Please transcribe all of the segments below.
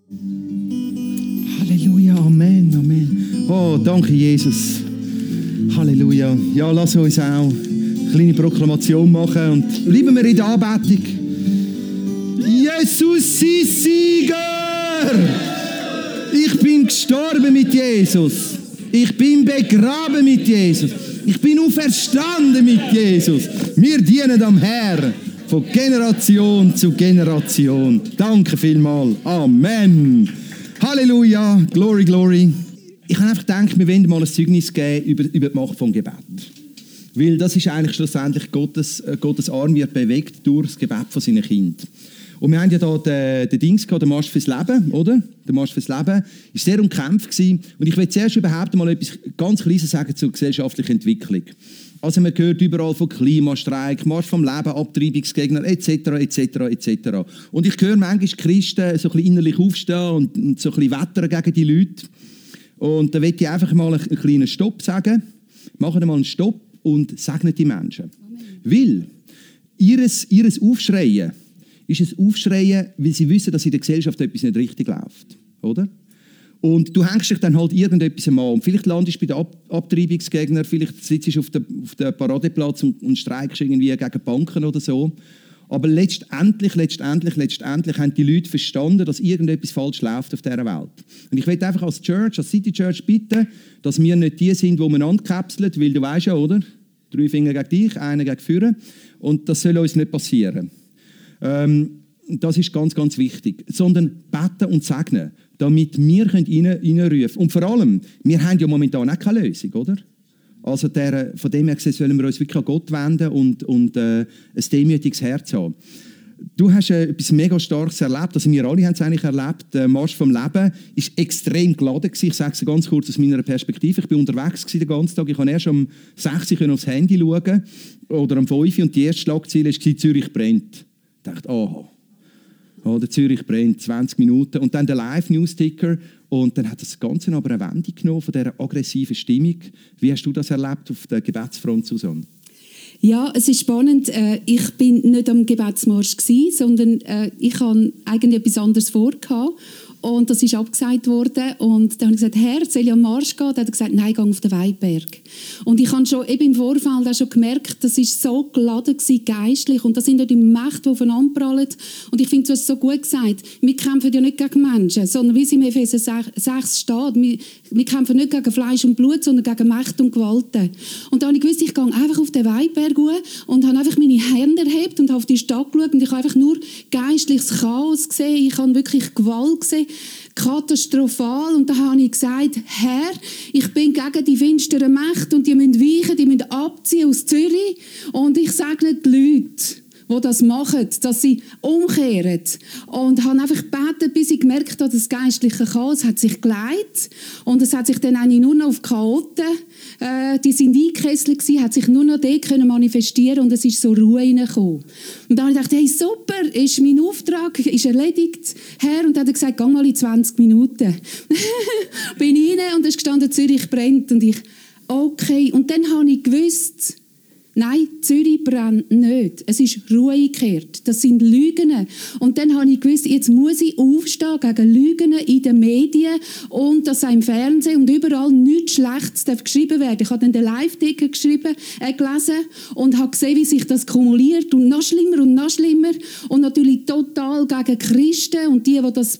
Halleluja, Amen, Amen. Oh, danke Jesus. Halleluja. Ja, lass uns auch eine kleine Proklamation machen und bleiben wir in der Anbetung. Jesus ist Sieger! Ich bin gestorben mit Jesus. Ich bin begraben mit Jesus. Ich bin auferstanden mit Jesus. Wir dienen am Herrn von Generation zu Generation. Danke vielmals. Amen. Halleluja. Glory, glory. Ich habe einfach gedacht, wir wollen mal ein Zeugnis geben über die Macht vom Gebet. Weil das ist eigentlich schlussendlich Gottes Arm wird bewegt durch das Gebet von seinen Kindern. Und wir haben ja hier den Dings gehabt, den Marsch fürs Leben, oder? Der Marsch fürs Leben war sehr umkämpft gewesen. Und ich will zuerst überhaupt mal etwas ganz Kleines sagen zur gesellschaftlichen Entwicklung. Also man hört überall von Klimastreik, Marsch vom Leben, Abtreibungsgegner etc. etc. etc. Und ich höre manchmal Christen so ein bisschen innerlich aufstehen und so ein bisschen wettern gegen die Leute. Und da will ich einfach mal einen kleinen Stopp sagen. Machen wir mal einen Stopp und segnet die Menschen. Amen. Weil ihres Aufschreien ist ein Aufschreien, weil sie wissen, dass in der Gesellschaft etwas nicht richtig läuft. Oder? Und du hängst dich dann halt irgendetwas an. Und vielleicht landest du bei den Abtreibungsgegnern, vielleicht sitzt du auf dem Paradeplatz und streikst irgendwie gegen Banken oder so. Aber letztendlich haben die Leute verstanden, dass irgendetwas falsch läuft auf dieser Welt. Und ich will einfach als Church, als City Church bitten, dass wir nicht die sind, die man ankapselt, weil du weißt ja, oder? 3 Finger gegen dich, einer gegen vorne. Und das soll uns nicht passieren. Das ist ganz, ganz wichtig. Sondern beten und segnen, damit wir reinrufen können. Und vor allem, wir haben ja momentan auch keine Lösung, oder? Also von dem her gesehen sollen wir uns wirklich an Gott wenden und ein demütiges Herz haben. Du hast etwas mega Starkes erlebt, also wir alle haben es eigentlich erlebt. Der Marsch vom Leben war extrem geladen gewesen. Ich sage es ganz kurz aus meiner Perspektive. Ich war unterwegs den ganzen Tag. Ich konnte erst um 6 Uhr aufs Handy schauen oder um 5 Uhr und die erste Schlagzeile war «Zürich brennt». Ich dachte, aha, oder Zürich brennt, 20 Minuten. Und dann der Live-News-Ticker. Und dann hat das Ganze aber eine Wendung genommen von dieser aggressiven Stimmung. Wie hast du das erlebt auf der Gebetsfront, Susanne? Ja, es ist spannend. Ich bin nicht am Gebetsmarsch gewesen, sondern ich hatte eigentlich etwas anderes vorgehabt. Und das ist abgesagt worden. Und dann habe ich gesagt, Herr, soll ich am Marsch gehen? Dann hat er gesagt, nein, geh auf den Weidberg. Und ich habe schon eben im Vorfeld auch schon gemerkt, das war so geladen gewesen, geistlich. Und da sind ja die Mächte, die aufeinanderprallen. Und ich finde, du hast es so gut gesagt, wir kämpfen ja nicht gegen Menschen, sondern wie es im Epheser 6 steht, wir kämpfen nicht gegen Fleisch und Blut, sondern gegen Mächte und Gewalten. Und da habe ich gewusst, ich gehe einfach auf den Weidberg und habe einfach meine Hände erhebt und habe auf die Stadt geschaut und ich habe einfach nur geistliches Chaos gesehen, ich habe wirklich Gewalt gesehen, katastrophal. Und da habe ich gesagt, Herr, ich bin gegen die finsteren Mächte und die müssen weichen, die müssen abziehen aus Zürich. Und ich sage nicht die Leute, die das machen, dass sie umkehren. Und habe einfach gebetet, bis ich gemerkt habe, das geistliche Chaos hat sich geleitet. Und es hat sich dann eigentlich nur noch auf Chaoten, die sind eingekesselt gewesen, hat sich nur noch dort können manifestieren und es ist so Ruhe reingekommen. Und dann habe ich gedacht, hey, super, ist mein Auftrag, ist erledigt, Herr. Und dann hat er gesagt, geh mal in 20 Minuten. Bin rein und es ist gestanden, Zürich brennt. Und ich, okay. Und dann habe ich gewusst, nein, Zürich brennt nicht. Es ist Ruhe eingekehrt. Das sind Lügen. Und dann habe ich gewusst, jetzt muss ich aufstehen gegen Lügen in den Medien und dass auch im Fernsehen und überall nichts Schlechtes geschrieben werden. Ich habe dann den Live-Ticker gelesen und habe gesehen, wie sich das kumuliert und noch schlimmer und noch schlimmer. Und natürlich total gegen Christen und die das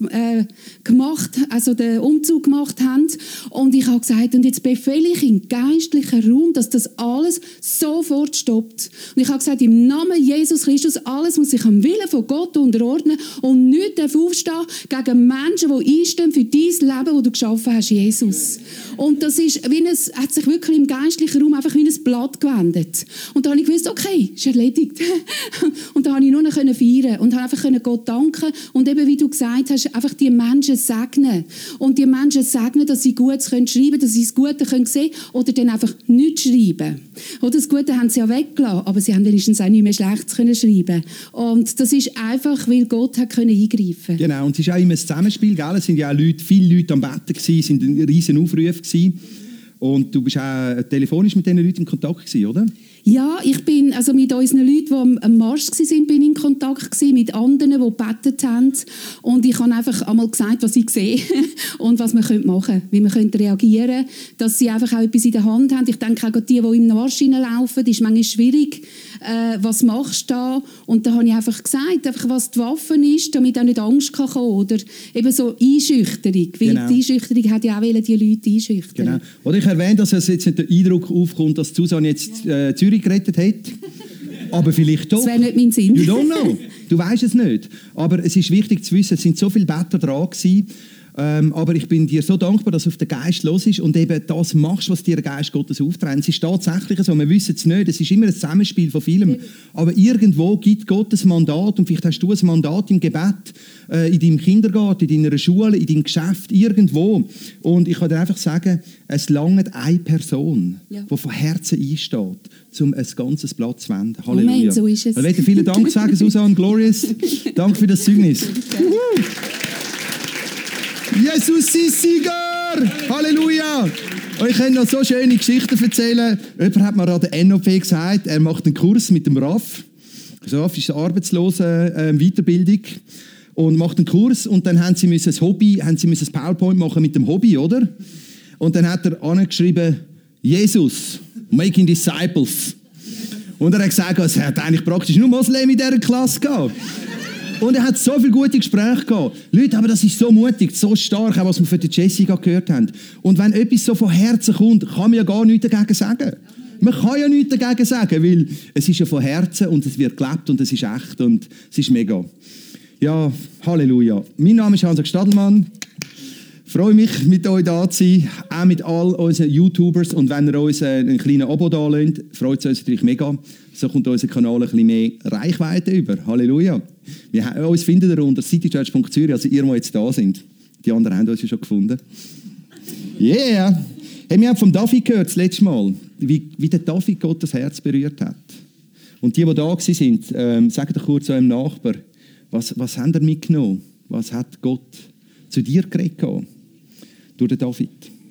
also den Umzug gemacht haben. Und ich habe gesagt, und jetzt befehle ich im geistlichen Raum, dass das alles sofort stoppt. Und ich habe gesagt, im Namen Jesus Christus, alles muss sich am Willen von Gott unterordnen und nichts darf aufstehen gegen Menschen, die einstehen für dein Leben, das du geschaffen hast, Jesus. Und das ist hat sich wirklich im geistlichen Raum einfach wie ein Blatt gewendet. Und da habe ich gewusst, okay, ist erledigt. Und da konnte ich nur noch feiern und einfach Gott danken und eben, wie du gesagt hast, einfach die Menschen segnen. Und die Menschen segnen, dass sie Gutes schreiben können, dass sie das Gute sehen können oder dann einfach nichts schreiben. Oder das Gute haben sie ja weggelassen, aber sie haben wenigstens auch nicht mehr Schlechtes können schreiben. Und das ist einfach, weil Gott hat eingreifen. Genau, und es ist auch immer ein Zusammenspiel, gell? Es sind ja auch viele Leute am Betten gewesen, es sind riesen Aufrufe gewesen. Und du bist auch telefonisch mit diesen Leuten in Kontakt gewesen, oder? Ja, ich bin also mit unseren Leuten, die am Marsch waren, bin ich in Kontakt gewesen, mit anderen, die gebetet haben. Und ich habe einfach einmal gesagt, was ich sehe und was wir machen können, wie wir reagieren können, dass sie einfach auch etwas in der Hand haben. Ich denke auch die im Marsch hineinlaufen, das ist manchmal schwierig. Was machst du da? Und da habe ich einfach gesagt, einfach, was die Waffe ist, damit auch nicht Angst kann kommen. Oder eben so Einschüchterung. Weil die Einschüchterung hat ja auch die Leute einschüchtern. Genau. Oder ich erwähne, dass es jetzt nicht der Eindruck aufkommt, dass Susanne jetzt Zürich gerettet hat. Aber vielleicht doch. Das wäre nicht mein Sinn. You don't know. Du weißt es nicht. Aber es ist wichtig zu wissen, es sind so viele Better dran gewesen. Aber ich bin dir so dankbar, dass du auf den Geist los ist und eben das machst, was dir der Geist Gottes aufträgt. Es ist tatsächlich so, wir wissen es nicht, es ist immer ein Zusammenspiel von vielem. Aber irgendwo gibt Gott ein Mandat und vielleicht hast du ein Mandat im Gebet, in deinem Kindergarten, in deiner Schule, in deinem Geschäft, irgendwo. Und ich kann dir einfach sagen, es langt eine Person, die von Herzen einsteht, um ein ganzes Blatt zu wenden. Halleluja. Amen, so ist es. Ich möchte vielen Dank sagen, Susanne, Glorious. Danke für das Zeugnis. Jesus ist Sieger! Halleluja! Und ich kann noch so schöne Geschichten erzählen. Jemand hat mir an der NOP gesagt, er macht einen Kurs mit dem RAF. RAF ist eine arbeitslose Weiterbildung. Und macht einen Kurs und dann haben sie ein Hobby, haben sie ein PowerPoint machen mit dem Hobby, oder? Und dann hat er angeschrieben, Jesus, making disciples. Und er hat gesagt, es hat eigentlich praktisch nur Moslem in dieser Klasse gehabt. Und er hat so viele gute Gespräche gehabt. Leute, aber das ist so mutig, so stark, auch was wir von der Jessica gehört haben. Und wenn etwas so von Herzen kommt, kann man ja gar nichts dagegen sagen. Man kann ja nichts dagegen sagen, weil es ist ja von Herzen und es wird gelebt und es ist echt und es ist mega. Ja, Halleluja. Mein Name ist Hans Stadelmann. Ich freue mich, mit euch da zu sein, auch mit all unseren YouTubers. Und wenn ihr uns einen kleinen Abo da lasst, freut es uns natürlich mega. So kommt unser Kanal ein bisschen mehr Reichweite über. Halleluja. Uns findet ihr unter citychurch.zürich, also ihr, die jetzt da sind. Die anderen haben uns ja schon gefunden. Yeah! Hey, wir haben vom David gehört, das letzte Mal, wie der David Gott das Herz berührt hat. Und die da waren, sagt doch kurz eurem Nachbar, was habt ihr mitgenommen? Was hat Gott zu dir geredet durch den David?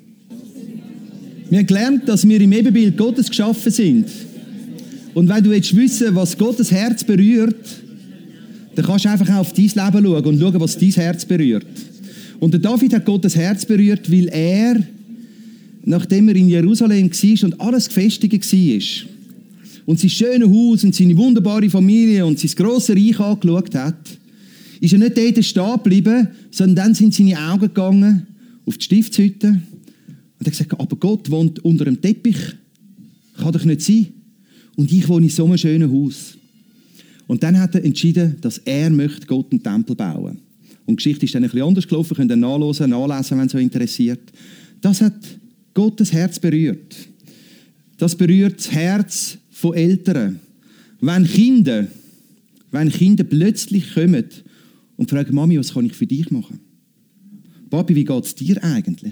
Wir haben gelernt, dass wir im Ebenbild Gottes geschaffen sind. Und wenn du jetzt wissen, was Gottes Herz berührt, dann kannst du einfach auch auf dein Leben schauen und schauen, was dein Herz berührt. Und der David hat Gottes Herz berührt, weil er, nachdem er in Jerusalem war und alles gefestigt war, und sein schönes Haus und seine wunderbare Familie und sein grosses Reich angeschaut hat, ist er nicht dort stehen geblieben, sondern dann sind seine Augen gegangen auf die Stiftshütte und er hat gesagt, aber Gott wohnt unter dem Teppich, kann doch nicht sein. Und ich wohne in so einem schönen Haus. Und dann hat er entschieden, dass er möchte Gott einen Tempel bauen. Und die Geschichte ist dann ein bisschen anders gelaufen, könnt ihr nachlesen, wenn es euch interessiert. Das hat Gottes Herz berührt. Das berührt das Herz von Eltern. Wenn Kinder plötzlich kommen und fragen, Mami, was kann ich für dich machen? Papi, wie geht es dir eigentlich?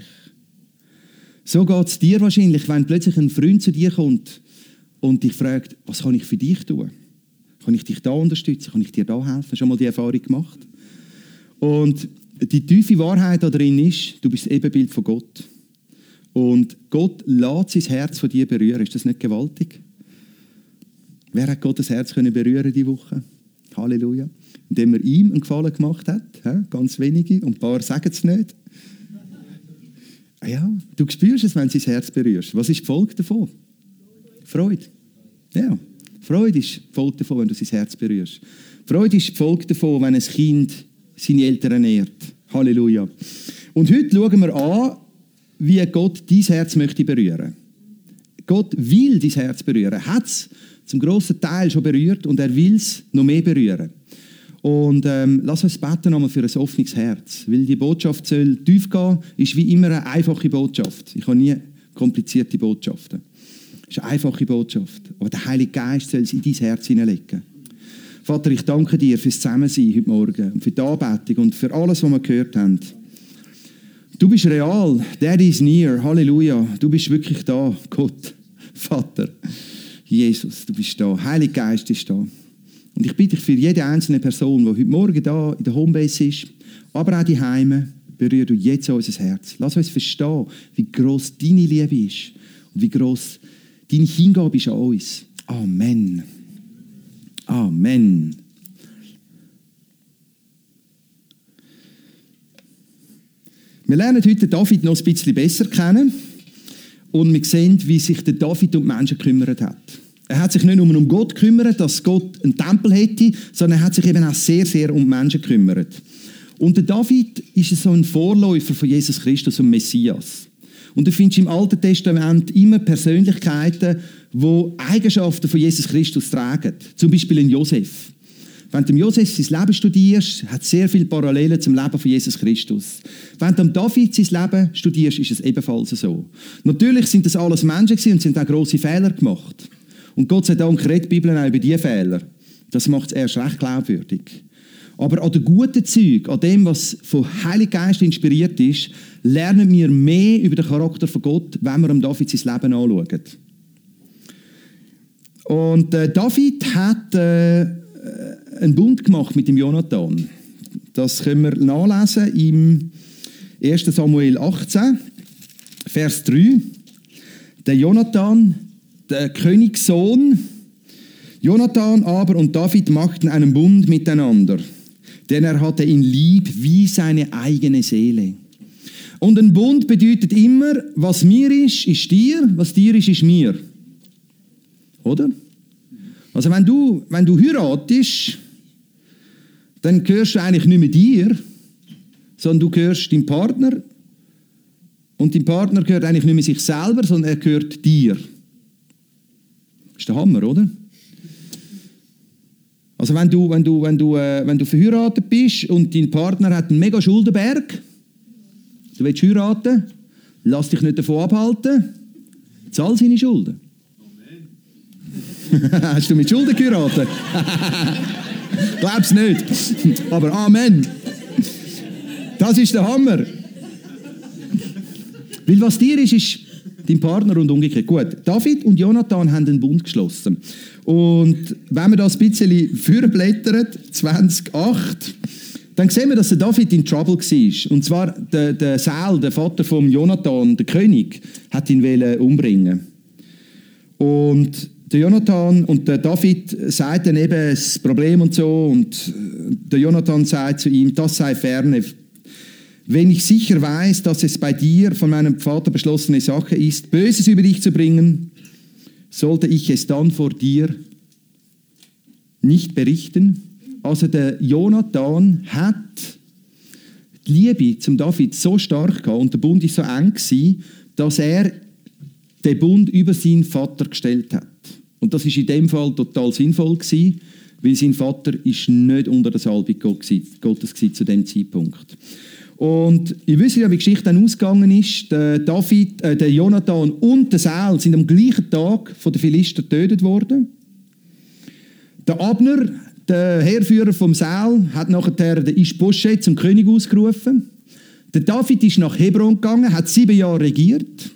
So geht es dir wahrscheinlich, wenn plötzlich ein Freund zu dir kommt und dich fragt, was kann ich für dich tun? Kann ich dich da unterstützen? Kann ich dir da helfen? Hast du schon mal die Erfahrung gemacht? Und die tiefe Wahrheit da drin ist, du bist das Ebenbild von Gott. Und Gott lässt sein Herz von dir berühren. Ist das nicht gewaltig? Wer hat Gottes Herz berühren diese Woche? Halleluja. Indem er ihm einen Gefallen gemacht hat. Ganz wenige. Und ein paar sagen es nicht. Ja, du spürst es, wenn du sein Herz berührst. Was ist die Folge davon? Freude. Ja, Freude ist die Folge davon, wenn du sein Herz berührst. Freude ist die Folge davon, wenn ein Kind seine Eltern ernährt. Halleluja. Und heute schauen wir an, wie Gott dein Herz möchte berühren. Gott will dein Herz berühren. Er hat es zum grossen Teil schon berührt und er will es noch mehr berühren. Und lass uns beten nochmal für ein offenes Herz. Weil die Botschaft soll tief gehen, ist wie immer eine einfache Botschaft. Ich habe nie komplizierte Botschaften. Es ist eine einfache Botschaft. Aber der Heilige Geist soll es in dein Herz hineinlegen. Vater, ich danke dir fürs Zusammensein heute Morgen und für die Anbetung und für alles, was wir gehört haben. Du bist real. Dad is near. Halleluja. Du bist wirklich da, Gott, Vater. Jesus, du bist da. Heiliger Geist ist da. Und ich bitte dich für jede einzelne Person, die heute Morgen da in der Homebase ist, aber auch die Heime, berühre du jetzt unser Herz. Lass uns verstehen, wie gross deine Liebe ist und wie gross deine Hingabe ist an uns. Amen. Amen. Wir lernen heute David noch ein bisschen besser kennen und wir sehen, wie sich der David um die Menschen gekümmert hat. Er hat sich nicht nur um Gott gekümmert, dass Gott einen Tempel hätte, sondern er hat sich eben auch sehr, sehr um die Menschen gekümmert. Und der David ist so ein Vorläufer von Jesus Christus und Messias. Und du findest im Alten Testament immer Persönlichkeiten, die Eigenschaften von Jesus Christus tragen. Zum Beispiel in Josef. Wenn du Josef sein Leben studierst, hat es sehr viele Parallelen zum Leben von Jesus Christus. Wenn du David sein Leben studierst, ist es ebenfalls so. Natürlich sind das alles Menschen gewesen und sind auch grosse Fehler gemacht. Und Gott sei Dank redet die Bibel auch über diese Fehler. Das macht es erst recht glaubwürdig. Aber an den guten Zügen, an dem, was vom Heiligen Geist inspiriert ist, lernen wir mehr über den Charakter von Gott, wenn wir David sein Leben anschauen. Und David hat einen Bund gemacht mit dem Jonathan. Das können wir nachlesen im 1. Samuel 18, Vers 3. Der Jonathan, der Königssohn, Jonathan aber und David machten einen Bund miteinander, denn er hatte ihn lieb wie seine eigene Seele. Und ein Bund bedeutet immer, was mir ist dir, was dir ist mir. Oder? Also wenn du heiratest, dann gehörst du eigentlich nicht mehr dir, sondern du gehörst deinem Partner. Und dein Partner gehört eigentlich nicht mehr sich selber, sondern er gehört dir. Das ist der Hammer, oder? Also wenn du verheiratet bist und dein Partner hat einen mega Schuldenberg, du willst heiraten, lass dich nicht davon abhalten, zahl seine Schulden. Hast du mit Schulden geheiratet? Glaub's nicht. Aber Amen. Das ist der Hammer. Weil was dir ist dein Partner und umgekehrt. Gut, David und Jonathan haben einen Bund geschlossen. Und wenn wir das ein bisschen vorblättern, 2008, dann sehen wir, dass der David in Trouble war. Und zwar der Saul, der Vater von Jonathan, der König, hat ihn umbringen. Und der Jonathan und der David sagt dann eben das Problem und so. Und der Jonathan sagt zu ihm, das sei ferne. Wenn ich sicher weiß, dass es bei dir von meinem Vater beschlossene Sache ist, Böses über dich zu bringen, sollte ich es dann vor dir nicht berichten? Also der Jonathan hat die Liebe zum David so stark gehabt und der Bund ist so eng gewesen, dass er den Bund über seinen Vater gestellt hat. Und das ist in dem Fall total sinnvoll gewesen, weil sein Vater ist nicht unter der Salbung Gottes zu dem Zeitpunkt. Und ihr wisst ja, wie die Geschichte dann ausgegangen ist. Der Jonathan und der Saul sind am gleichen Tag von den Philistern getötet worden. Der Abner, der Heerführer vom Saul, hat nachher den Ish-Boschet zum König ausgerufen. Der David ist nach Hebron gegangen, hat 7 Jahre regiert.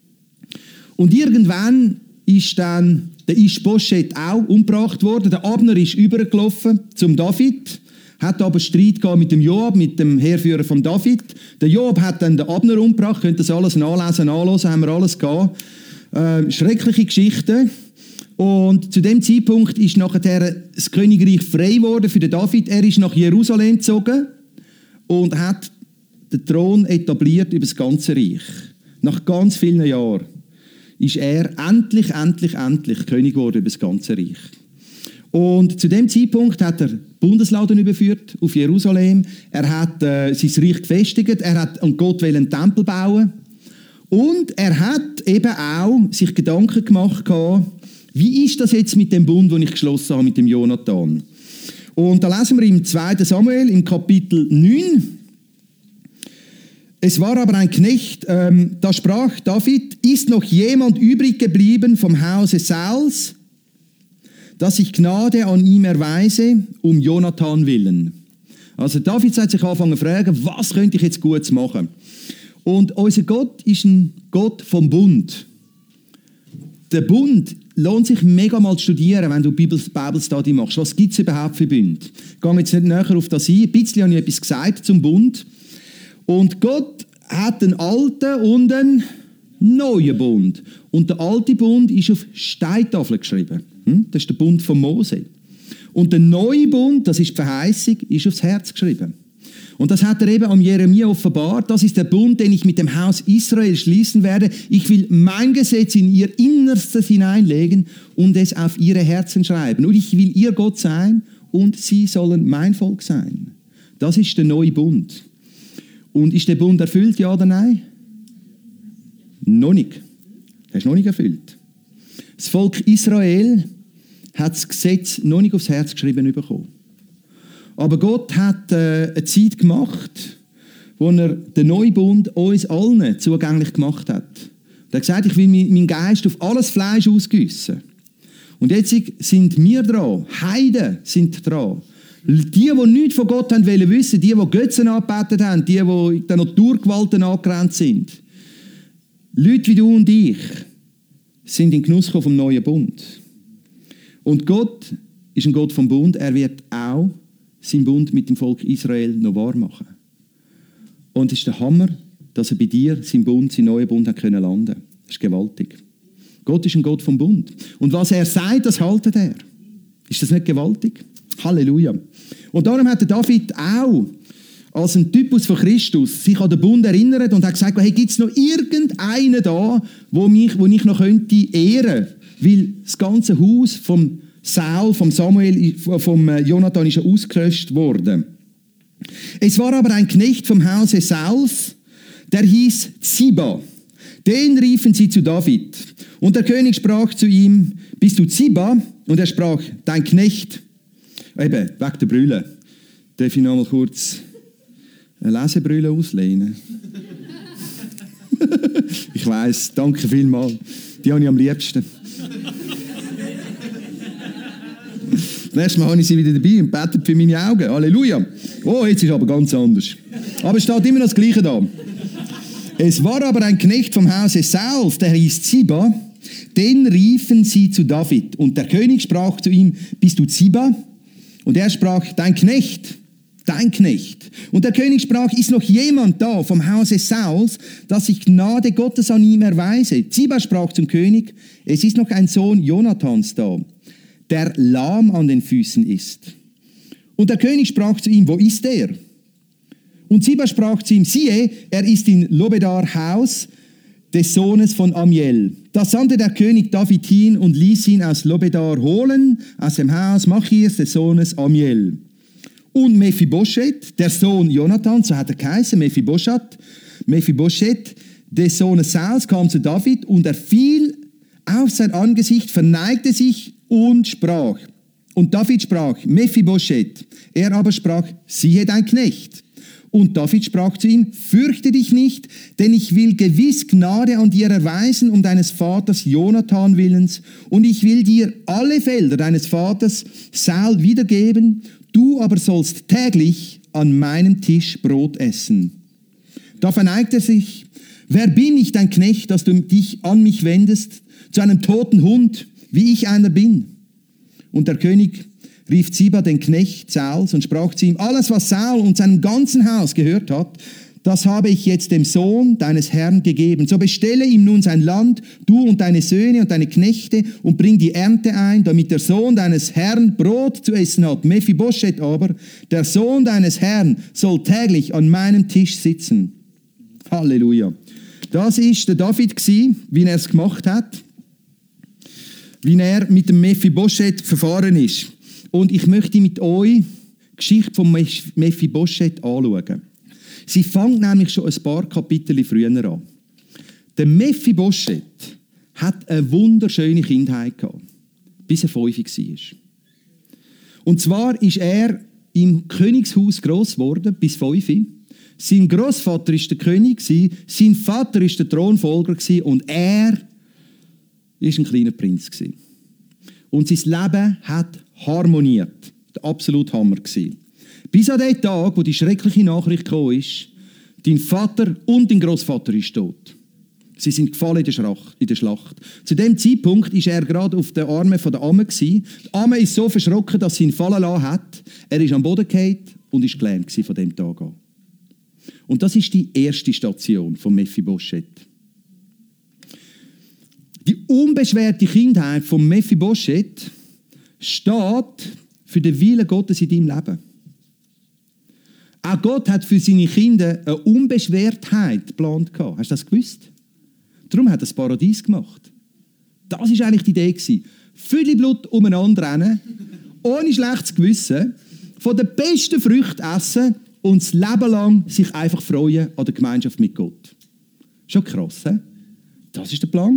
Und irgendwann ist dann der Ish-Boschet auch umgebracht worden. Der Abner ist übergelaufen zum David, hat aber Streit gehabt mit dem Joab, mit dem Heerführer von David. Der Joab hat dann den Abner umgebracht, könnt das alles nachlesen, haben wir alles gehabt. Schreckliche Geschichte. Und zu dem Zeitpunkt ist nachher das Königreich frei geworden für den David. Er ist nach Jerusalem gezogen und hat den Thron etabliert über das ganze Reich. Nach ganz vielen Jahren ist er endlich König geworden über das ganze Reich. Und zu dem Zeitpunkt hat er Bundesladen überführt auf Jerusalem. Er hat sein Reich gefestigt. Er hat an Gott einen Tempel bauen. Und er hat eben auch sich Gedanken gemacht, wie ist das jetzt mit dem Bund, den ich geschlossen habe mit dem Jonathan? Und da lesen wir im 2. Samuel im Kapitel 9. Es war aber ein Knecht, da sprach David, ist noch jemand übrig geblieben vom Hause Sauls, dass ich Gnade an ihm erweise, um Jonathan willen. Also David hat sich angefangen zu fragen, was könnte ich jetzt Gutes machen? Und unser Gott ist ein Gott vom Bund. Der Bund lohnt sich mega mal zu studieren, wenn du Bibelstudy machst. Was gibt es überhaupt für Bund? Ich gehe jetzt nicht näher auf das ein. Ein bisschen habe ich etwas gesagt zum Bund. Und Gott hat einen alten und einen neuen Bund. Und der alte Bund ist auf Steintafeln geschrieben. Das ist der Bund von Mose. Und der neue Bund, das ist die Verheißung, ist aufs Herz geschrieben. Und das hat er eben am Jeremia offenbart. Das ist der Bund, den ich mit dem Haus Israel schließen werde. Ich will mein Gesetz in ihr Innerstes hineinlegen und es auf ihre Herzen schreiben. Und ich will ihr Gott sein und sie sollen mein Volk sein. Das ist der neue Bund. Und ist der Bund erfüllt, ja oder nein? Noch nicht. Er ist noch nicht erfüllt. Das Volk Israel hat das Gesetz noch nicht aufs Herz geschrieben bekommen. Aber Gott hat eine Zeit gemacht, wo er den Neubund uns allen zugänglich gemacht hat. Er hat gesagt, ich will meinen Geist auf alles Fleisch ausgießen. Und jetzt sind wir dran, Heiden sind dran. Die nichts von Gott haben wollen wissen, die Götzen angebetet haben, die der Naturgewalten angerannt sind. Leute wie du und ich sind in Genuss vom neuen Bund. Und Gott ist ein Gott vom Bund, er wird auch seinen Bund mit dem Volk Israel noch wahr machen. Und es ist der Hammer, dass er bei dir seinen neuen Bund hat können landen. Das ist gewaltig. Gott ist ein Gott vom Bund. Und was er sagt, das haltet er. Ist das nicht gewaltig? Halleluja. Und darum hat der David auch als ein Typus von Christus sich an den Bund erinnert und hat gesagt, hey, gibt es noch irgendeinen da, wo ich noch könnte ehren? Weil das ganze Haus vom Saul, vom Samuel, vom Jonathan ist ja ausgelöscht worden. Es war aber ein Knecht vom Hause Sauls, der hieß Ziba. Den riefen sie zu David. Und der König sprach zu ihm, bist du Ziba? Und er sprach, dein Knecht. Eben, weg der Brille. Darf ich noch mal kurz eine Lesebrille auslehnen? Ich weiss, danke vielmals. Die habe ich am liebsten. Das nächste Mal habe ich sie wieder dabei und betet für meine Augen. Halleluja. Oh, jetzt ist aber ganz anders. Aber es steht immer das Gleiche da. Es war aber ein Knecht vom Hause Sauls, der hieß Ziba. Den riefen sie zu David. Und der König sprach zu ihm, bist du Ziba? Und er sprach, dein Knecht. Dein Knecht. Und der König sprach, ist noch jemand da vom Hause Sauls, dass ich Gnade Gottes an ihm erweise? Ziba sprach zum König, es ist noch ein Sohn Jonathans da, der lahm an den Füßen ist. Und der König sprach zu ihm, wo ist er? Und Ziba sprach zu ihm, siehe, er ist in Lobedar Haus des Sohnes von Amiel. Da sandte der König David hin und ließ ihn aus Lobedar holen, aus dem Haus Machirs des Sohnes Amiel. Und Mephibosheth, der Sohn Jonathan, so hat er geheißen, Mephibosheth, des Sohnes Sauls, kam zu David und er fiel auf sein Angesicht, verneigte sich und sprach. Und David sprach, Mephibosheth. Er aber sprach, siehe dein Knecht. Und David sprach zu ihm, fürchte dich nicht, denn ich will gewiss Gnade an dir erweisen um deines Vaters Jonathan willens, und ich will dir alle Felder deines Vaters Saul wiedergeben, du aber sollst täglich an meinem Tisch Brot essen. Da verneigt er sich, wer bin ich, dein Knecht, dass du dich an mich wendest, zu einem toten Hund, wie ich einer bin? Und der König rief Ziba, den Knecht Sauls, und sprach zu ihm, alles, was Saul und seinem ganzen Haus gehört hat, das habe ich jetzt dem Sohn deines Herrn gegeben. So bestelle ihm nun sein Land, du und deine Söhne und deine Knechte, und bring die Ernte ein, damit der Sohn deines Herrn Brot zu essen hat. Mephibosheth aber, der Sohn deines Herrn, soll täglich an meinem Tisch sitzen. Halleluja. Das ist der David gsi, wie er es gemacht hat, wie er mit dem Mephibosheth verfahren ist. Und ich möchte mit euch die Geschichte von Mephibosheth anschauen. Sie fängt nämlich schon ein paar Kapitel früher an. Der Mephibosheth hat eine wunderschöne Kindheit gehabt, bis er 5 war. Und zwar ist er im Königshaus gross geworden, bis 5. Sein Großvater war der König, sein Vater war der Thronfolger und er war ein kleiner Prinz. Und sein Leben hat harmoniert. Der absolute Hammer gewesen. Bis an den Tag, wo die schreckliche Nachricht gekommen ist, dein Vater und dein Großvater ist tot. Sie sind gefallen in der Schlacht. Zu dem Zeitpunkt war er gerade auf den Armen von der Amme gewesen. Die Amme ist so verschrocken, dass sie ihn fallen lassen hat. Er ist am Boden gefallen und ist gelähmt von dem Tag an. Und das ist die erste Station von Mephibosheth. Die unbeschwerte Kindheit von Mephibosheth steht für den Willen Gottes in deinem Leben. Auch Gott hat für seine Kinder eine Unbeschwertheit geplant. Hast du das gewusst? Darum hat er das Paradies gemacht. Das war eigentlich die Idee. Viele Blut umeinander rennen, ohne schlechtes Gewissen, von den besten Früchten essen und das Leben lang sich einfach freuen an der Gemeinschaft mit Gott. Schon krass, he? Das war der Plan.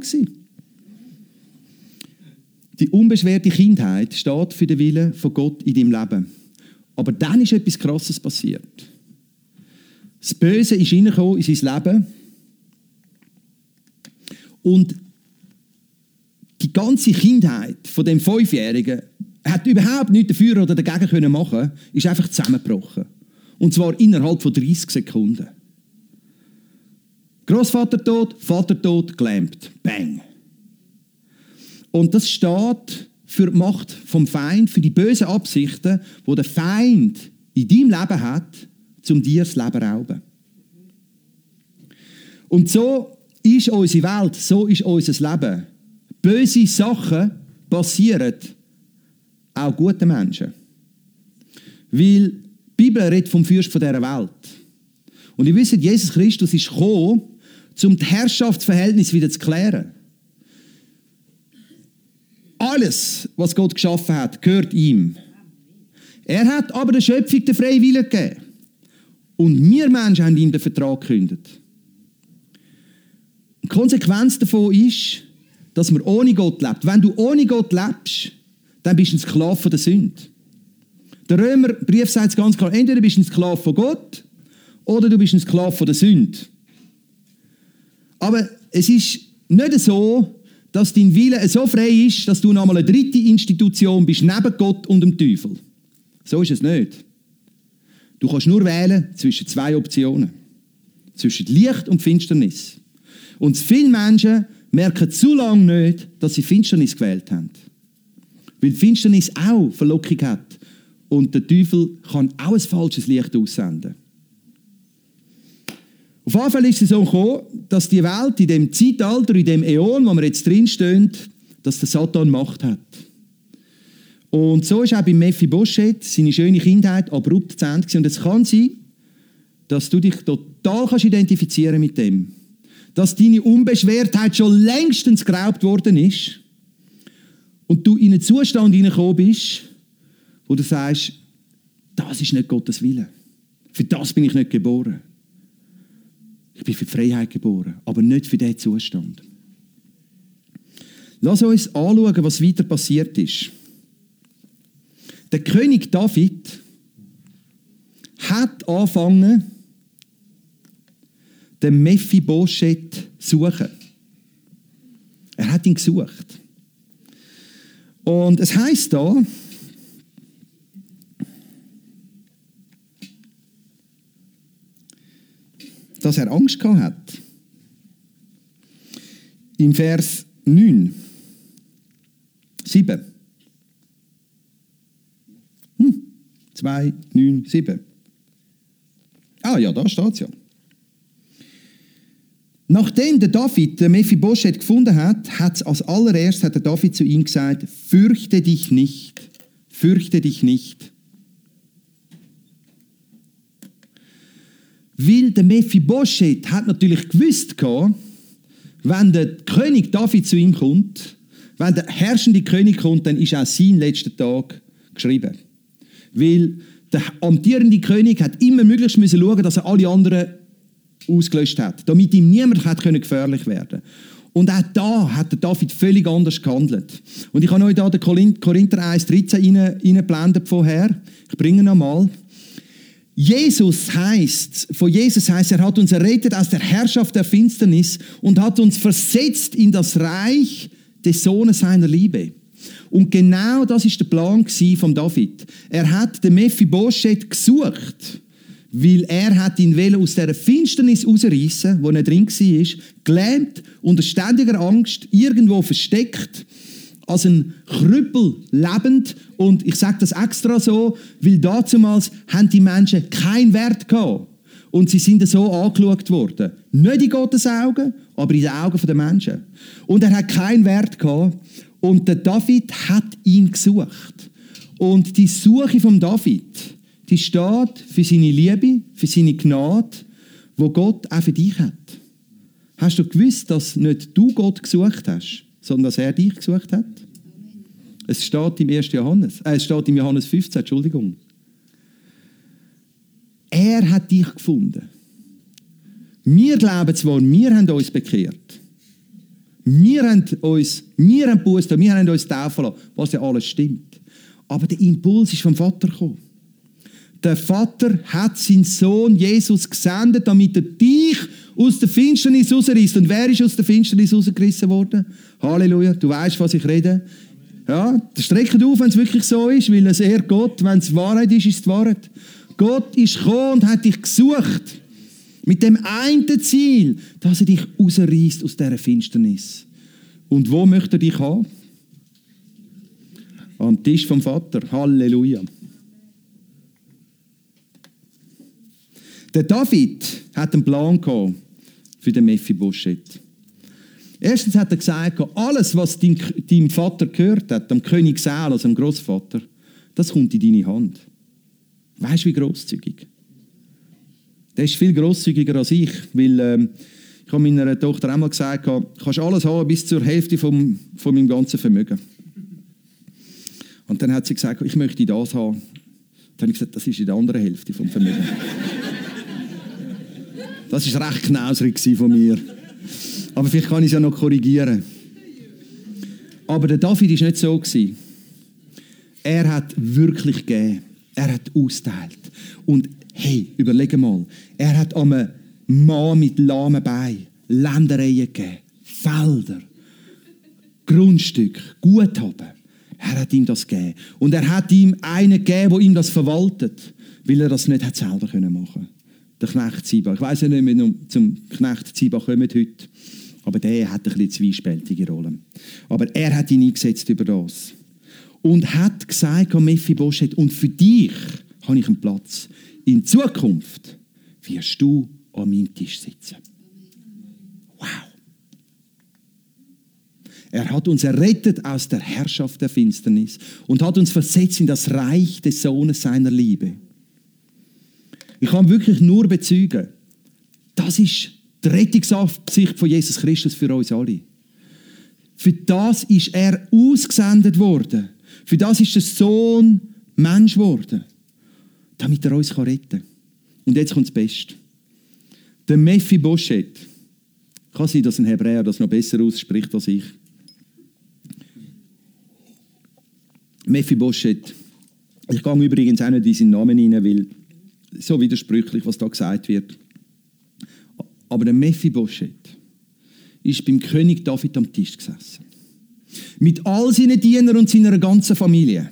Die unbeschwerte Kindheit steht für den Willen von Gott in deinem Leben. Aber dann ist etwas Krasses passiert. Das Böse ist reingekommen in sein Leben. Und die ganze Kindheit von dem 5-Jährigen hat überhaupt nichts dafür oder dagegen machen können, ist einfach zusammengebrochen. Und zwar innerhalb von 30 Sekunden. Großvater tot, Vater tot, gelähmt. Bang. Und das steht für die Macht vom Feind, für die bösen Absichten, die der Feind in deinem Leben hat, um dir das Leben zu rauben. Und so ist unsere Welt, so ist unser Leben. Böse Sachen passieren auch guten Menschen. Weil die Bibel redet vom Fürst von dieser Welt. Und ihr wisst, Jesus Christus ist gekommen, um das Herrschaftsverhältnis wieder zu klären. Alles, was Gott geschaffen hat, gehört ihm. Er hat aber der Schöpfung den freien Willen gegeben. Und wir Menschen haben ihm den Vertrag gekündigt. Die Konsequenz davon ist, dass man ohne Gott lebt. Wenn du ohne Gott lebst, dann bist du ein Sklave der Sünde. Der Römerbrief sagt es ganz klar, entweder bist du ein Sklave von Gott oder du bist ein Sklave der Sünde. Aber es ist nicht so, dass dein Wille so frei ist, dass du nochmal eine dritte Institution bist, neben Gott und dem Teufel. So ist es nicht. Du kannst nur wählen zwischen 2 Optionen. Zwischen Licht und Finsternis. Und viele Menschen merken zu lange nicht, dass sie Finsternis gewählt haben. Weil Finsternis auch Verlockung hat. Und der Teufel kann auch ein falsches Licht aussenden. Auf jeden Fall ist es so gekommen, dass die Welt in dem Zeitalter, in dem Äon, wo wir jetzt drinstehen, dass der Satan Macht hat. Und so ist auch bei Mephibosheth seine schöne Kindheit abrupt zu Ende gewesen. Und es kann sein, dass du dich total identifizieren mit dem. Dass deine Unbeschwertheit schon längstens geraubt worden ist und du in einen Zustand hineingekommen bist, wo du sagst, das ist nicht Gottes Wille. Für das bin ich nicht geboren. Ich bin für die Freiheit geboren, aber nicht für diesen Zustand. Lass uns anschauen, was weiter passiert ist. Der König David hat angefangen, den Mephibosheth zu suchen. Er hat ihn gesucht. Und es heisst da, dass er Angst gehabt hat. Im Vers 9, 7. 2, 9, 7. Ah ja, da steht es ja. Nachdem der David den Mephibosheth gefunden hat, hat als allererst hat der David zu ihm gesagt, fürchte dich nicht, fürchte dich nicht. Weil der Mephibosheth hat natürlich gewusst, wenn der König David zu ihm kommt, wenn der herrschende König kommt, dann ist auch sein letzter Tag geschrieben. Weil der amtierende König hat immer möglichst müssen schauen, dass er alle anderen ausgelöscht hat, damit ihm niemand hat gefährlich werden. Und auch da hat der David völlig anders gehandelt. Und ich habe euch da den Korinther 1,13 reingeblendet vorher. Ich bringe ihn nochmal. Von Jesus heisst, er hat uns errettet aus der Herrschaft der Finsternis und hat uns versetzt in das Reich des Sohnes seiner Liebe. Und genau das ist der Plan von David. Er hat den Mephibosheth gesucht, weil er hat ihn aus dieser Finsternis rausreissen, wo er drin war, gelähmt, unter ständiger Angst, irgendwo versteckt, als ein Krüppel lebend. Und ich sage das extra so, weil dazumals haben die Menschen keinen Wert gehabt. Und sie sind so angeschaut worden. Nicht in Gottes Augen, aber in den Augen der Menschen. Und er hat keinen Wert gehabt. Und der David hat ihn gesucht. Und die Suche von David, die steht für seine Liebe, für seine Gnade, wo Gott auch für dich hat. Hast du gewusst, dass nicht du Gott gesucht hast, sondern dass er dich gesucht hat? Es steht im 1. Johannes, es steht im Johannes 15, Entschuldigung. Er hat dich gefunden. Wir glauben zwar, wir haben uns bekehrt. Wir haben Buße, wir haben uns taufen lassen, was ja alles stimmt. Aber der Impuls ist vom Vater gekommen. Der Vater hat seinen Sohn Jesus gesendet, damit er dich aus der Finsternis rausreißt. Und wer ist aus der Finsternis rausgerissen worden? Halleluja, du weißt, was ich rede. Ja, streckt auf, wenn es wirklich so ist, weil es eher Gott, wenn es Wahrheit ist, ist es die Wahrheit. Gott ist gekommen und hat dich gesucht. Mit dem einen Ziel, dass er dich rausreißt aus dieser Finsternis. Und wo möchte er dich haben? Am Tisch vom Vater. Halleluja. Der David hat einen Plan gehabt für den Mephibosheth. Erstens hat er gesagt, alles, was deinem Vater gehört hat, dem König Saul, also dem Großvater, das kommt in deine Hand. Weißt du, wie grosszügig? Der ist viel grosszügiger als ich, weil ich habe meiner Tochter einmal gesagt, du kannst alles haben bis zur Hälfte von meinem ganzen Vermögen. Und dann hat sie gesagt, ich möchte das haben. Dann habe ich gesagt, das ist in der anderen Hälfte vom Vermögen. Das war recht knauserig von mir. Aber vielleicht kann ich es ja noch korrigieren. Aber der David war nicht so. Er hat wirklich gegeben. Er hat austeilt. Und hey, überlege mal, er hat einem Mann mit lahmen Beinen Ländereien gegeben, Felder, Grundstücke, Guthaben. Er hat ihm das gegeben. Und er hat ihm einen gegeben, der ihm das verwaltet, weil er das nicht selber machen konnte. Der Knecht Ziba. Ich weiss ja nicht, wie wir zum Knecht Ziba kommen heute. Aber der hat eine zwiespältige Rolle. Aber er hat ihn eingesetzt über das. Und hat gesagt an Mephibosheth, und für dich habe ich einen Platz. In Zukunft wirst du an meinem Tisch sitzen. Wow. Er hat uns errettet aus der Herrschaft der Finsternis und hat uns versetzt in das Reich des Sohnes seiner Liebe. Ich kann wirklich nur bezeugen, das ist die Rettungsabsicht von Jesus Christus für uns alle. Für das ist er ausgesendet worden. Für das ist der Sohn Mensch geworden. Damit er uns retten kann. Und jetzt kommt das Beste. Der Mephibosheth. Kann sein, dass ein Hebräer das noch besser ausspricht als ich. Mephibosheth. Ich gehe übrigens auch nicht in seinen Namen hinein, weil so widersprüchlich, was da gesagt wird. Aber der Mephibosheth ist beim König David am Tisch gesessen. Mit all seinen Dienern und seiner ganzen Familie.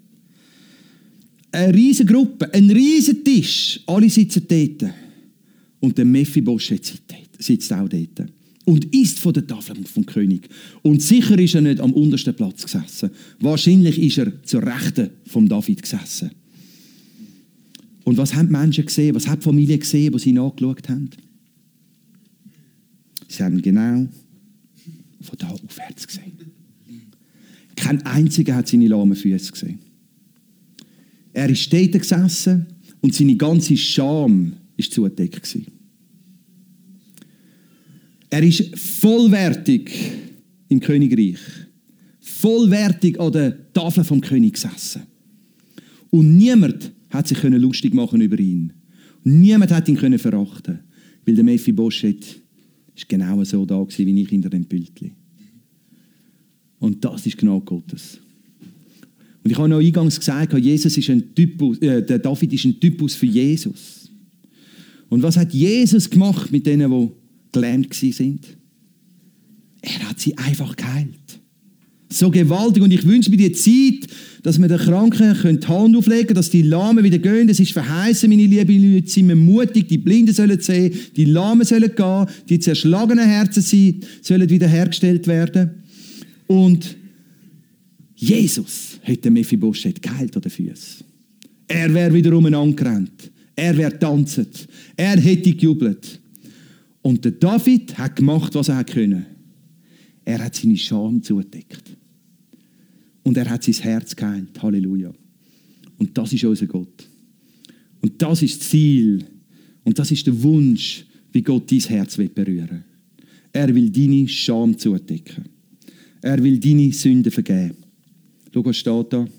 Eine riesige Gruppe, ein riesiger Tisch. Alle sitzen dort. Und der Mephibosheth sitzt auch dort. Und isst von der Tafel vom König. Und sicher ist er nicht am untersten Platz gesessen. Wahrscheinlich ist er zur Rechten von David gesessen. Und was haben die Menschen gesehen? Was hat die Familie gesehen, die sie nachgeschaut haben? Sie haben genau von da aufwärts gesehen. Kein einziger hat seine lahmen Füße gesehen. Er ist dort gesessen und seine ganze Scham war zugedeckt. Er ist vollwertig im Königreich. Vollwertig an der Tafel vom König gesessen. Und niemand hat sich lustig machen über ihn. Und niemand hat ihn verachten, weil der Mephibosheth ist genau so da gewesen, wie ich hinter dem Bildchen. Und das ist Gnade Gottes. Und ich habe noch eingangs gesagt, Jesus ist ein Typus, der David ist ein Typus für Jesus. Und was hat Jesus gemacht mit denen, die gelähmt sind? Er hat sie einfach geheilt. So gewaltig. Und ich wünsche mir die Zeit, dass wir den Kranken die Hand auflegen können, dass die Lahmen wieder gehen. Das ist verheißen, meine lieben Leute. Sind wir mutig, die Blinden sollen sehen, die Lahmen sollen gehen, die zerschlagenen Herzen sollen wiederhergestellt werden. Und Jesus hat den Mephibosheth geheilt an den Füßen. Er wäre wieder umeinander gerannt. Er wäre tanzt. Er hätte gejubelt. Und der David hat gemacht, was er konnte. Er hat seine Scham zugedeckt. Und er hat sein Herz geheilt. Halleluja. Und das ist unser Gott. Und das ist das Ziel. Und das ist der Wunsch, wie Gott dein Herz berühren will. Er will deine Scham zudecken. Er will deine Sünden vergeben. Schau, was steht da.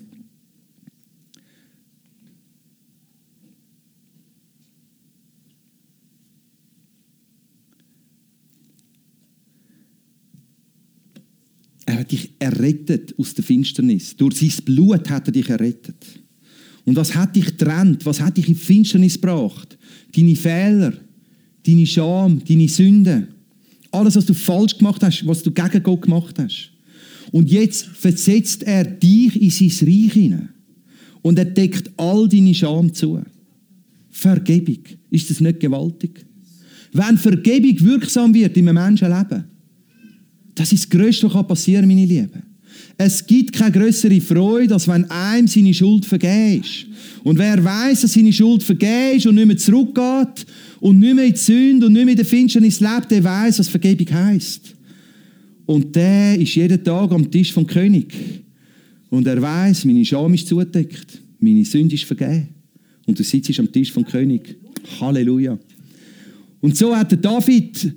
Er hat dich errettet aus der Finsternis. Durch sein Blut hat er dich errettet. Und was hat dich getrennt? Was hat dich in die Finsternis gebracht? Deine Fehler, deine Scham, deine Sünden. Alles, was du falsch gemacht hast, was du gegen Gott gemacht hast. Und jetzt versetzt er dich in sein Reich hinein. Und er deckt all deine Scham zu. Vergebung. Ist das nicht gewaltig? Wenn Vergebung wirksam wird in einem Menschenleben, das ist das Größte, was passieren kann, meine Lieben. Es gibt keine grössere Freude, als wenn einem seine Schuld vergeben ist. Und wer weiss, dass seine Schuld vergeben ist und nicht mehr zurückgeht und nicht mehr in die Sünde und nicht mehr in der Finsternis lebt, der weiss, was Vergebung heisst. Und der ist jeden Tag am Tisch vom König. Und er weiss, meine Scham ist zugedeckt, meine Sünde ist vergeben. Und du sitzt am Tisch vom König. Halleluja. Und so hat der David,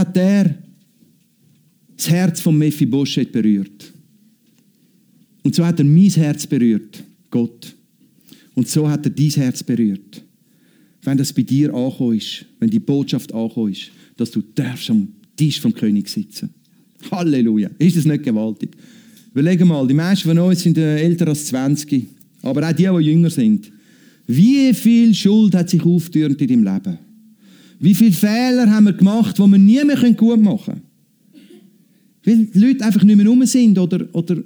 das Herz von Mephibosheth berührt. Und so hat er mein Herz berührt, Gott. Und so hat er dein Herz berührt. Wenn das bei dir angekommen ist, wenn die Botschaft angekommen ist, dass du darfst am Tisch vom König sitzen. Halleluja. Ist das nicht gewaltig? Überlegen mal, die meisten von uns sind älter als 20, aber auch die jünger sind. Wie viel Schuld hat sich aufgetürmt in deinem Leben? Wie viele Fehler haben wir gemacht, die wir nie mehr gut machen können? Weil die Leute einfach nicht mehr rum sind oder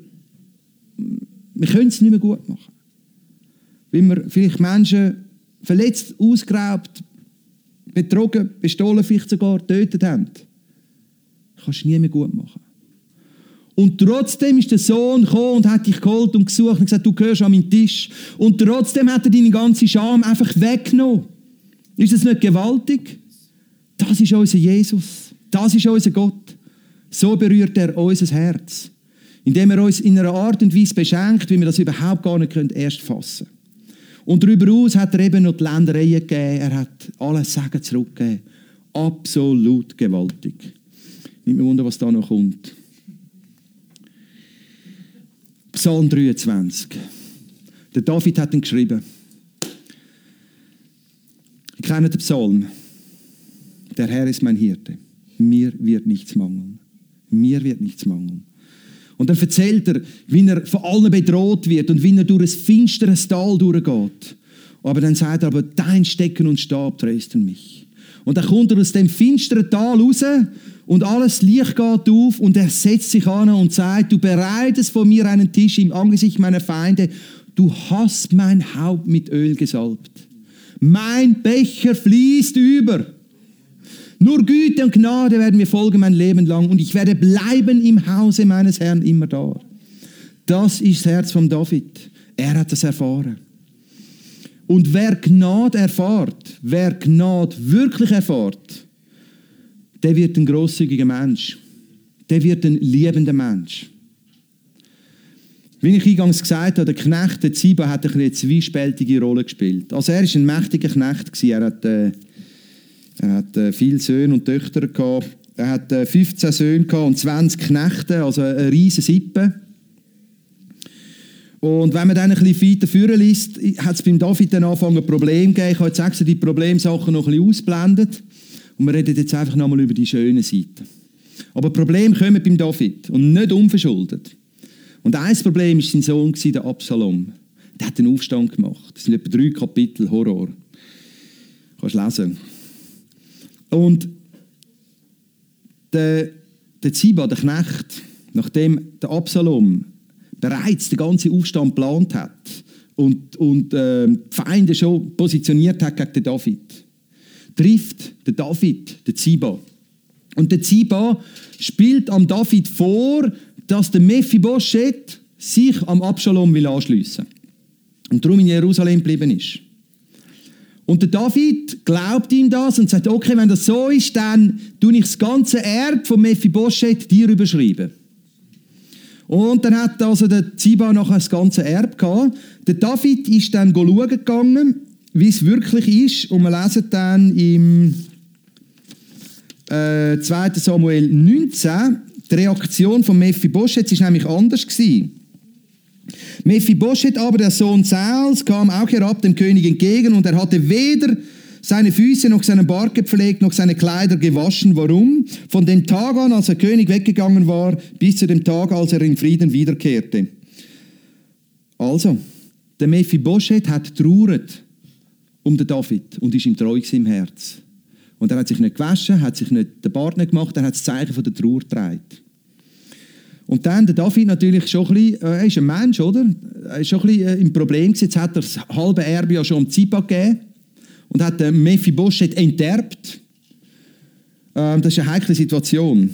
wir können es nicht mehr gut machen. Weil wir vielleicht Menschen verletzt, ausgeraubt, betrogen, bestohlen, vielleicht sogar getötet haben. Das kannst du nie mehr gut machen. Und trotzdem ist der Sohn gekommen und hat dich geholt und gesucht und gesagt, du gehörst an meinen Tisch. Und trotzdem hat er deine ganze Scham einfach weggenommen. Ist das nicht gewaltig? Das ist unser Jesus. Das ist unser Gott. So berührt er unser Herz. Indem er uns in einer Art und Weise beschenkt, wie wir das überhaupt gar nicht erst fassen können. Und darüber hinaus hat er eben noch die Ländereien gegeben. Er hat alles Segen zurückgegeben. Absolut gewaltig. Nicht mehr wundern, was da noch kommt. Psalm 23. Der David hat ihn geschrieben. Ich kenne den Psalm. Der Herr ist mein Hirte. Mir wird nichts mangeln. Mir wird nichts mangeln. Und dann erzählt er, wie er von allen bedroht wird und wie er durch ein finsteres Tal durchgeht. Aber dann sagt er, aber dein Stecken und Stab trösten mich. Und dann kommt er aus dem finsteren Tal raus und alles Licht geht auf und er setzt sich an und sagt, du bereitest vor mir einen Tisch im Angesicht meiner Feinde. Du hast mein Haupt mit Öl gesalbt. Mein Becher fließt über. Nur Güte und Gnade werden mir folgen mein Leben lang und ich werde bleiben im Hause meines Herrn immer da. Das ist das Herz von David. Er hat das erfahren. Und wer Gnade erfährt, wer Gnade wirklich erfährt, der wird ein grosszügiger Mensch. Der wird ein liebender Mensch. Wie ich eingangs gesagt habe, der Knecht, der Ziba, hat eine zwiespältige Rolle gespielt. Also er war ein mächtiger Knecht. Er hat viele Söhne und Töchter gehabt. Er hat 15 Söhne gehabt und 20 Knechte, also eine riesige Sippe. Und wenn man dann ein bisschen weiter führen liest, hat es beim David dann angefangen ein Problem gegeben. Ich habe jetzt extra die Problemsachen noch ein bisschen ausblendet. Und wir reden jetzt einfach nochmal über die schönen Seiten. Aber Probleme kommen beim David und nicht unverschuldet. Und ein Problem war sein Sohn, der Absalom. Der hat einen Aufstand gemacht. Das sind etwa 3 Kapitel Horror. Kannst du lesen. Und der Ziba, der Knecht, nachdem der Absalom bereits den ganzen Aufstand geplant hat und die Feinde schon positioniert hat gegen den David, trifft der David den Ziba. Und der Ziba spielt am David vor, dass der Mephibosheth sich am Absalom anschliessen will. Und darum in Jerusalem geblieben ist. Und der David glaubt ihm das und sagt, okay, wenn das so ist, dann tue ich das ganze Erbe von Mephibosheth dir überschreiben. Und dann hat also der Ziba nachher das ganze Erbe gehabt. Der David ist dann schauen gegangen, wie es wirklich ist. Und wir lesen dann im 2. Samuel 19, die Reaktion von Mephibosheth war nämlich anders gewesen. Mephibosheth aber, der Sohn Sauls, kam auch herab dem König entgegen und er hatte weder seine Füße noch seinen Bart gepflegt, noch seine Kleider gewaschen. Warum? Von dem Tag an, als der König weggegangen war, bis zu dem Tag, als er in Frieden wiederkehrte. Also, der Mephibosheth hat trauert um den David und ist ihm treu im Herz. Und er hat sich nicht gewaschen, hat sich nicht den Bart nicht gemacht, er hat das Zeichen von der Trauer getragen. Und dann der David natürlich schon ein bisschen, er ist ein Mensch, oder? Er ist schon ein bisschen im Problem gewesen. Jetzt hat er das halbe Erbe ja schon am Ziba gegeben und hat den Mephibosheth enterbt. Das ist eine heikle Situation.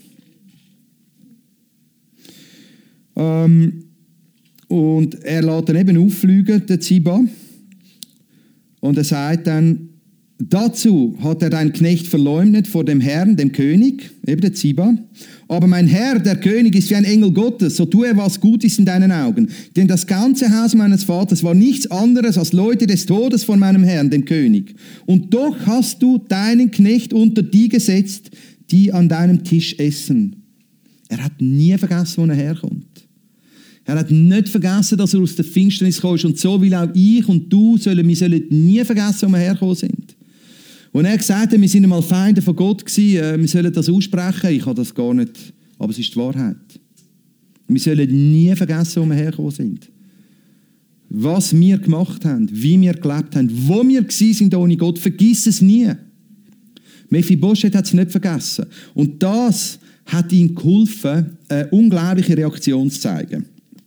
Und er lässt dann eben auffliegen, der Ziba. Und er sagt dann, dazu hat er deinen Knecht verleumdet vor dem Herrn, dem König, eben der Ziba. Aber mein Herr, der König, ist wie ein Engel Gottes, so tue er, was gut ist in deinen Augen. Denn das ganze Haus meines Vaters war nichts anderes als Leute des Todes von meinem Herrn, dem König. Und doch hast du deinen Knecht unter die gesetzt, die an deinem Tisch essen. Er hat nie vergessen, wo er herkommt. Er hat nicht vergessen, dass er aus der Finsternis gekommen ist. Und so will auch ich und du, wir sollen nie vergessen, wo wir hergekommen sind. Und er gesagt hat, wir sind einmal Feinde von Gott gewesen, wir sollen das aussprechen. Ich habe das gar nicht, aber es ist die Wahrheit. Wir sollen nie vergessen, wo wir hergekommen sind. Was wir gemacht haben, wie wir gelebt haben, wo wir gewesen sind ohne Gott, vergiss es nie. Mephibosheth hat es nicht vergessen. Und das hat ihm geholfen, eine unglaubliche Reaktion zu zeigen.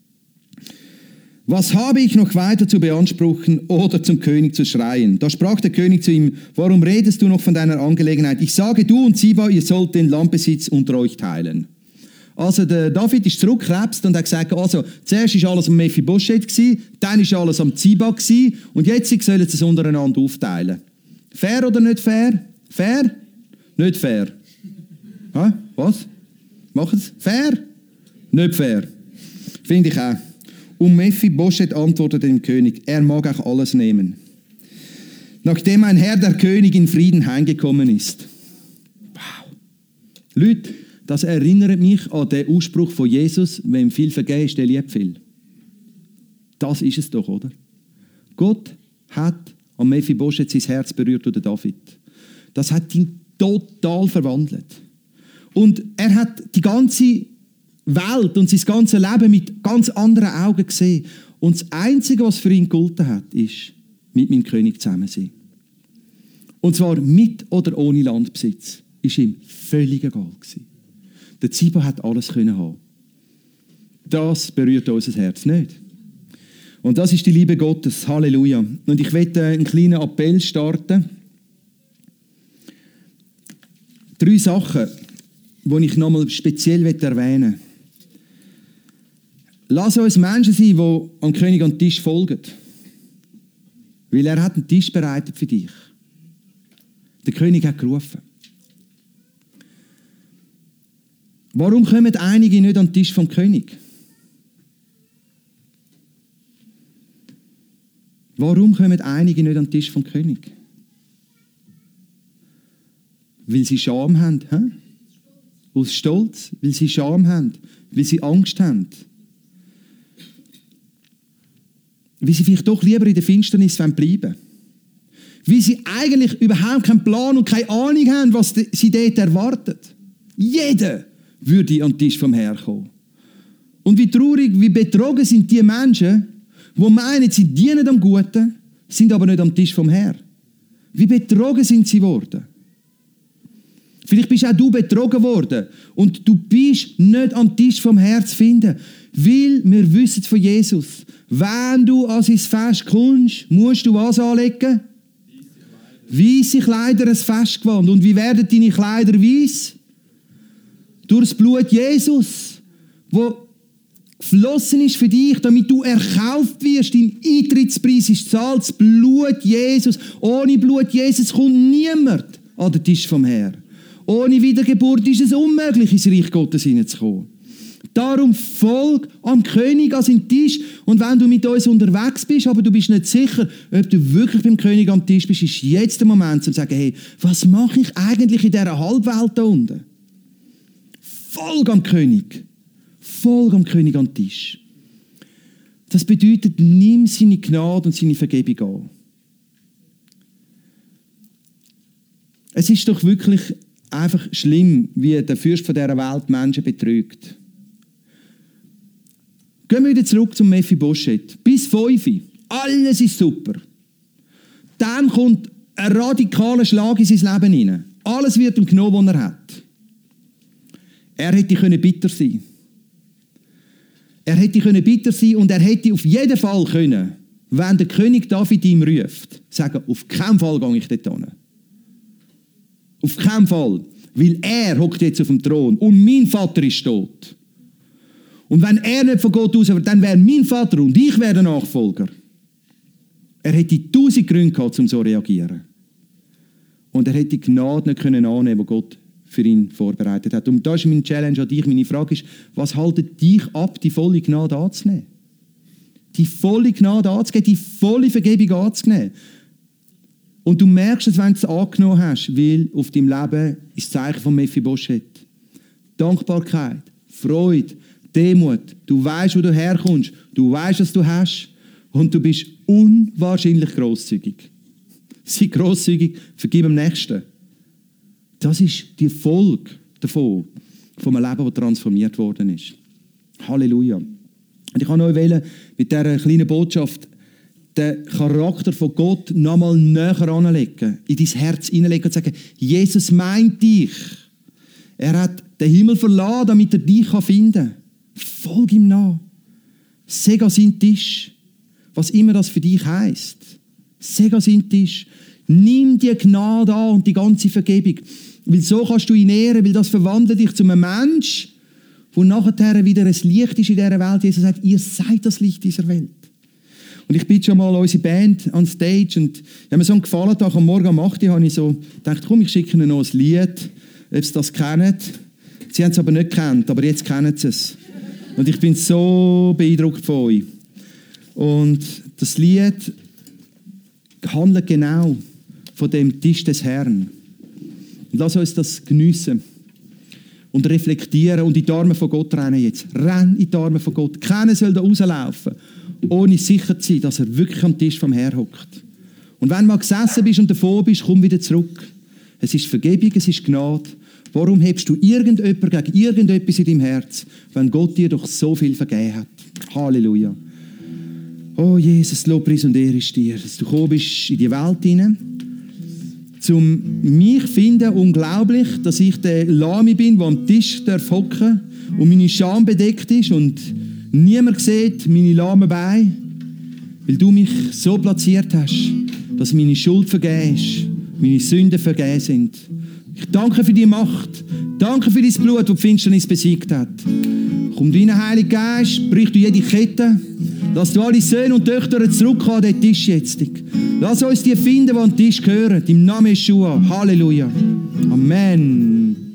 Was habe ich noch weiter zu beanspruchen oder zum König zu schreien? Da sprach der König zu ihm, warum redest du noch von deiner Angelegenheit? Ich sage, du und Ziba, ihr sollt den Landbesitz unter euch teilen. Also der David ist zurückgekrebst und hat gesagt, also zuerst war alles am Mephibosheth, dann war alles am Ziba und jetzt sollen sie es untereinander aufteilen. Fair oder nicht fair? Fair? Nicht fair. Ha? Was? Machen sie? Fair? Nicht fair. Finde ich auch. Und Mephibosheth antwortete dem König, er mag auch alles nehmen. Nachdem mein Herr, der König, in Frieden heimgekommen ist. Wow. Leute, das erinnert mich an den Ausspruch von Jesus, wem viel vergeben ist, der liebt viel. Das ist es doch, oder? Gott hat an Mephibosheth sein Herz berührt durch David. Das hat ihn total verwandelt. Und er hat die ganze Welt und sein ganzes Leben mit ganz anderen Augen gesehen. Und das Einzige, was für ihn gegolten hat, ist, mit meinem König zusammen sein. Und zwar mit oder ohne Landbesitz. Ist ihm völlig egal gewesen. Der Ziba hat alles können haben. Das berührt unser Herz nicht. Und das ist die Liebe Gottes. Halleluja. Und ich möchte einen kleinen Appell starten. 3 Sachen, die ich nochmal speziell erwähnen möchte. Lass uns Menschen sein, die am König an den Tisch folgen. Weil er hat einen Tisch bereitet für dich. Der König hat gerufen. Warum kommen einige nicht an den Tisch vom König? Warum kommen einige nicht an den Tisch vom König? Weil sie Scham haben. He? Aus Stolz. Weil sie Scham haben. Weil sie Angst haben. Wie sie vielleicht doch lieber in der Finsternis bleiben wollen. Wie sie eigentlich überhaupt keinen Plan und keine Ahnung haben, was sie dort erwartet. Jeder würde an den Tisch vom Herrn kommen. Und wie traurig, wie betrogen sind die Menschen, die meinen, sie dienen am Guten, sind aber nicht am Tisch vom Herrn. Wie betrogen sind sie worden? Vielleicht bist auch du betrogen worden und du bist nicht am Tisch vom Herrn zu finden, weil wir wissen von Jesus, wenn du an sein Fest kommst, musst du was anlegen? Weisse Kleider, ein Festgewand. Und wie werden deine Kleider weiss? Durch das Blut Jesus, wo geflossen ist für dich, damit du erkauft wirst. Dein Eintrittspreis ist zahlt, das Blut Jesus. Ohne Blut Jesus kommt niemand an den Tisch vom Herrn. Ohne Wiedergeburt ist es unmöglich, ins Reich Gottes hineinzukommen. Darum folg am König an seinen Tisch. Und wenn du mit uns unterwegs bist, aber du bist nicht sicher, ob du wirklich beim König am Tisch bist, ist jetzt der Moment, um zu sagen, hey, was mache ich eigentlich in dieser Halbwelt da unten? Folg am König. Folg am König an den Tisch. Das bedeutet, nimm seine Gnade und seine Vergebung an. Es ist doch wirklich einfach schlimm, wie der Fürst von dieser Welt Menschen betrügt. Gehen wir wieder zurück zum Mephibosheth. Bis 5. Alles ist super. Dann kommt ein radikaler Schlag in sein Leben hinein. Alles wird ihm genommen, was er hat. Er hätte bitter sein können. Er hätte bitter sein und er hätte auf jeden Fall können, wenn der König David ihm ruft, sagen, auf keinen Fall gehe ich dort hin. Auf keinen Fall. Weil er hockt jetzt auf dem Thron und mein Vater ist tot. Und wenn er nicht von Gott aus wäre, dann wäre mein Vater und ich wäre der Nachfolger. Er hätte 1000 Gründe gehabt, um so zu reagieren. Und er hätte die Gnade nicht annehmen können, die Gott für ihn vorbereitet hat. Und da ist meine Challenge an dich. Meine Frage ist, was haltet dich ab, die volle Gnade anzunehmen? Die volle Gnade anzugeben, die volle Vergebung anzunehmen. Und du merkst es, wenn du es angenommen hast, weil auf deinem Leben ist das Zeichen von Mephibosheth. Dankbarkeit, Freude, Demut. Du weißt, wo du herkommst. Du weißt, was du hast. Und du bist unwahrscheinlich grosszügig. Sei grosszügig, vergib dem Nächsten. Das ist die Folge davon, von einem Leben, das transformiert worden ist. Halleluja. Und ich kann euch mit dieser kleinen Botschaft den Charakter von Gott noch mal näher anlegen, in dein Herz hineinlegen und sagen, Jesus meint dich. Er hat den Himmel verlassen, damit er dich finden kann. Folg ihm nach. Seg an seinen Tisch. Was immer das für dich heisst. Seg an seinen Tisch. Nimm die Gnade an und die ganze Vergebung. Weil so kannst du ihn ehren, weil das verwandelt dich zu einem Mensch, wo nachher wieder ein Licht ist in dieser Welt. Jesus sagt, ihr seid das Licht dieser Welt. Und ich bitte schon mal unsere Band an Stage und ich habe mir so einen Gefallen-Tag am Morgen um 8 Uhr habe ich so gedacht, komm, ich schicke ihnen noch ein Lied, ob sie das kennen. Sie haben es aber nicht gekannt, aber jetzt kennen sie es. Und ich bin so beeindruckt von euch. Und das Lied handelt genau von dem Tisch des Herrn. Und lass uns das geniessen und reflektieren und in die Arme von Gott rennen jetzt. Renn in die Arme von Gott. Keiner soll da rauslaufen, ohne sicher zu sein, dass er wirklich am Tisch vom Herrn hockt. Und wenn du mal gesessen bist und davor bist, komm wieder zurück. Es ist Vergebung, es ist Gnade. Warum hebst du irgendjemand gegen irgendetwas in deinem Herz, wenn Gott dir doch so viel vergeben hat? Halleluja. Oh Jesus, Lobpreis und Ehre ist dir, dass du gekommen bist in die Welt hinein. Zum mich finden unglaublich, dass ich der Lahme bin, der am Tisch hocken darf und meine Scham bedeckt ist und niemand sieht meine lahmen Beine, weil du mich so platziert hast, dass meine Schuld vergeben ist, meine Sünden vergeben sind. Ich danke für die Macht, danke für dein Blut, das die Finsternis besiegt hat. Komm rein, Heiliger Geist, brich du jede Kette, lass du alle Söhne und Töchter zurückkommen an den Tisch jetzt. Lass uns die finden, die an den Tisch gehören, im Namen Jeschua. Halleluja. Amen.